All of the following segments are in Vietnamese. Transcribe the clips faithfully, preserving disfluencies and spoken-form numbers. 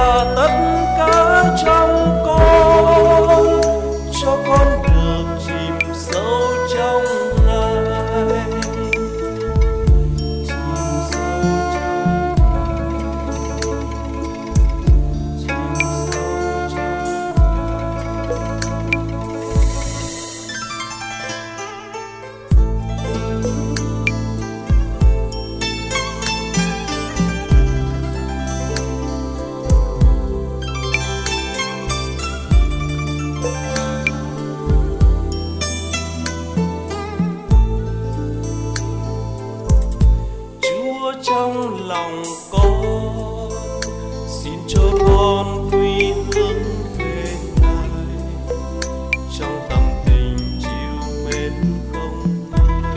là tất cả trong con, cho con được chìm sâu trong Ngài. Chìm sâu trong Ngài, chìm sâu trong Chúa trong lòng con, xin cho con quy hướng về Ngài, trong tâm tình chiều mến không ngơi.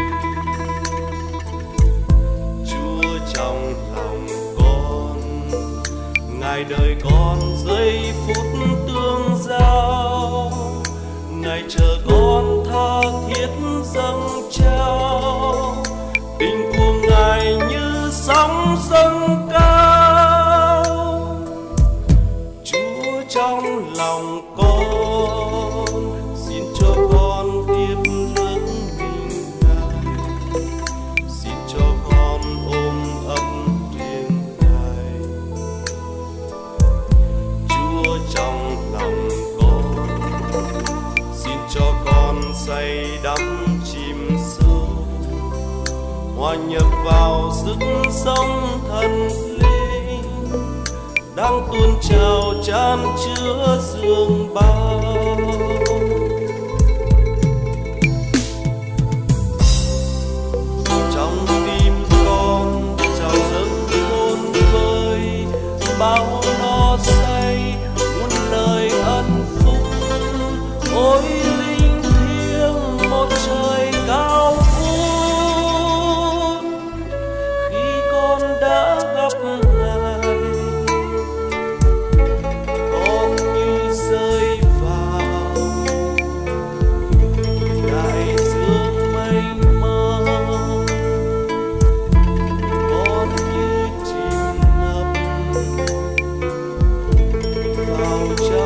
Chúa trong lòng con, Ngài đời con giây phút tương giao, Ngài chờ con tha thiết dâng trao. Tình của Ngài như sóng dâng cao. Chúa trong lòng con, xin cho con tiếp rước mình Ngài, xin cho con ôm ấp riêng Ngài. Chúa trong lòng con, xin cho con say đắm chìm sâu, hòa nhập vào sức sống thần linh đang tuôn trào chan chứa dương bao. Trong tim con trào dâng hôn vơi bao no say muôn lời ân phúc. Ôi linh thiêng một trời cao vút, khi con đã gặp Ngài, con như rơi vào đại dương mênh mông, con như chìm ngập vào trong